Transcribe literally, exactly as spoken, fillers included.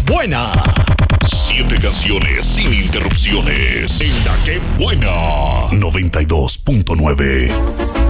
buena! Siete canciones sin interrupciones. En La Que Buena. noventa y dos punto nueve.